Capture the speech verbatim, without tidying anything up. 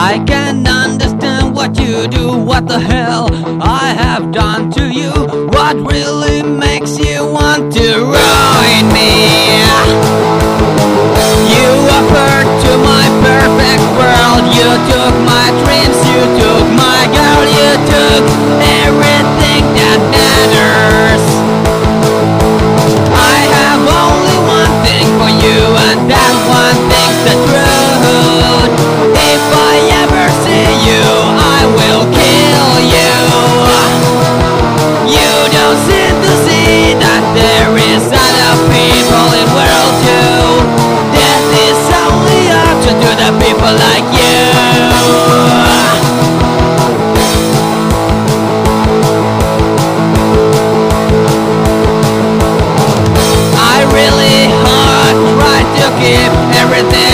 I can't understand what you do. What the hell I have done to you? What really makes you want to ruin me? You offered to my perfect world. You took my dreams, you took my girl, you took everything that matters. I have only one thing for you, and that one thing's the truth. If I ever see you, I will kill you. You don't seem to see that there is other people in world too. Death is only option to the people like you. I really hard try to keep everything